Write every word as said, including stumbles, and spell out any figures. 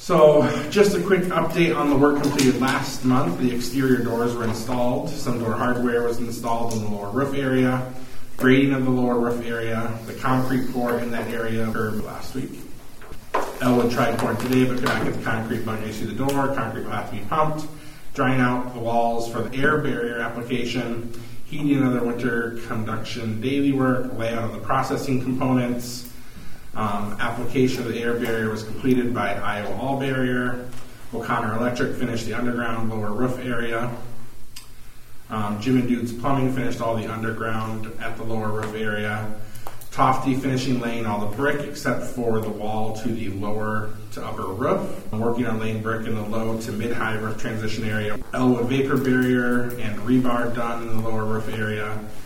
So just a quick update on the work completed last month. The exterior doors were installed. Some door hardware was installed in the lower roof area. Grading of the lower roof area. The concrete pour in that area occurred last week. Elwood tried pouring today but could not get the concrete underneath the door. Concrete will have to be pumped. Drying out the walls for the air barrier application. Heating and other winter conduction daily work. Layout of the processing components. Um, application of the air barrier was completed by Iowa All Barrier. O'Connor Electric finished the underground lower roof area. Um, Jim and Dude's Plumbing finished all the underground at the lower roof area. Tofty finishing laying all the brick except for the wall to the lower to upper roof. I'm working on laying brick in the low to mid-high roof transition area. Elwood Vapor Barrier and rebar done in the lower roof area.